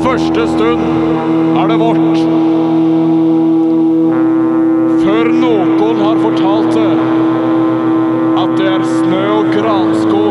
første stund det vårt. Før noen har fortalt det, at det snø og granskog